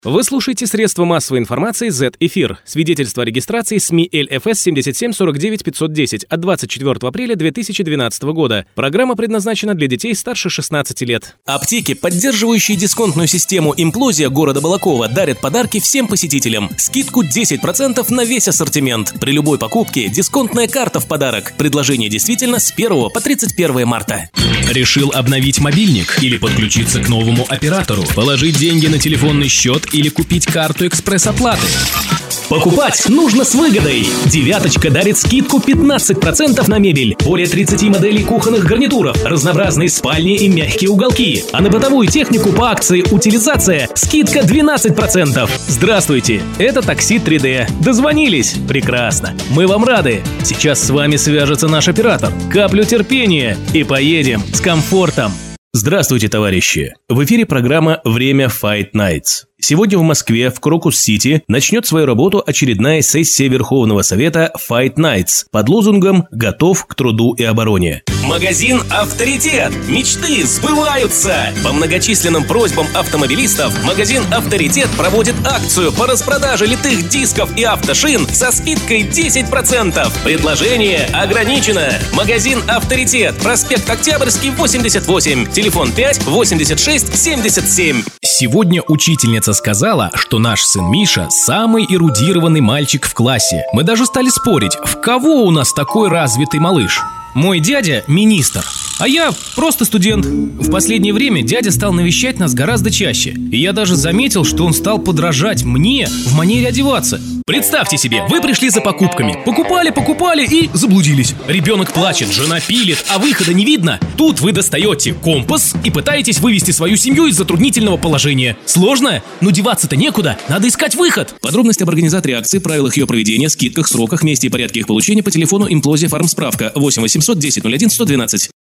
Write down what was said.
Вы слушаете средства массовой информации Z-Эфир. Свидетельство о регистрации СМИ ЛФС 7749510 от 24 апреля 2012 года. Программа предназначена для детей старше 16 лет. Аптеки, поддерживающие дисконтную систему «Имплозия» города Балакова, дарят подарки всем посетителям. Скидку 10% на весь ассортимент. При любой покупке дисконтная карта в подарок. Предложение действительно с 1 по 31 марта. Решил обновить мобильник или подключиться к новому оператору, положить деньги на телефонный счет или купить карту экспресс-оплаты? Покупать нужно с выгодой. «Девяточка» дарит скидку 15% на мебель. Более 30 моделей кухонных гарнитуров, разнообразные спальни и мягкие уголки. А на бытовую технику по акции «Утилизация» скидка 12%. Здравствуйте, это такси 3D. Дозвонились? Прекрасно. Мы вам рады. Сейчас с вами свяжется наш оператор. Каплю терпения и поедем с комфортом. Здравствуйте, товарищи! В эфире программа «Время Fight Nights». Сегодня в Москве, в Крокус-Сити, начнет свою работу очередная сессия Верховного Совета Fight Nights под лозунгом «Готов к труду и обороне». Магазин «Авторитет». Мечты сбываются! По многочисленным просьбам автомобилистов магазин «Авторитет» проводит акцию по распродаже литых дисков и автошин со скидкой 10%. Предложение ограничено. Магазин «Авторитет». Проспект Октябрьский, 88. Телефон 5 86 77. Сегодня учительница сказала, что наш сын Миша самый эрудированный мальчик в классе. Мы даже стали спорить, в кого у нас такой развитый малыш. Мой дядя – министр, а я просто студент. В последнее время дядя стал навещать нас гораздо чаще. И я даже заметил, что он стал подражать мне в манере одеваться. Представьте себе, вы пришли за покупками. Покупали и заблудились. Ребенок плачет, жена пилит, а выхода не видно. Тут вы достаете компас и пытаетесь вывести свою семью из затруднительного положения. Сложно? Но деваться-то некуда, надо искать выход. Подробности об организаторе акции, правилах ее проведения, скидках, сроках, месте и порядке их получения по телефону «Имплозия Фармсправка» 8 800 10 01 112.